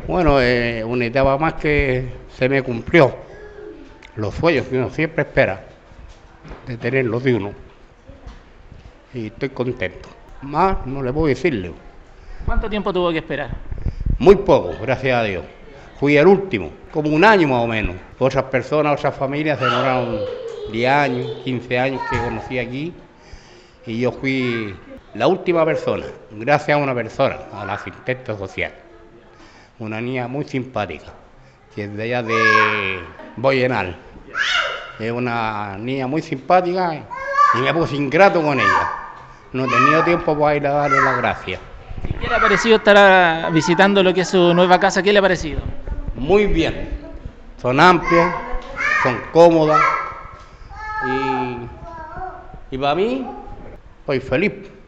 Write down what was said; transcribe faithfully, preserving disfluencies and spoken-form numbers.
Bueno, eh, una etapa más que se me cumplió. Los sueños que uno siempre espera, de tenerlos de uno. Y estoy contento. Más no le puedo decirle. ¿Cuánto tiempo tuvo que esperar? Muy poco, gracias a Dios. Fui el último, como un año más o menos. Otras personas, otras familias se demoraron diez años, quince años que conocí aquí. Y yo fui la última persona, gracias a una persona, a la asistente social. Una niña muy simpática, que es de allá de Boyenal. Es una niña muy simpática y me puse ingrato con ella. No he tenido tiempo para ir a darle las gracias. ¿Y qué le ha parecido estar visitando lo que es su nueva casa? ¿Qué le ha parecido? Muy bien. Son amplias, son cómodas y, y para mí, estoy feliz.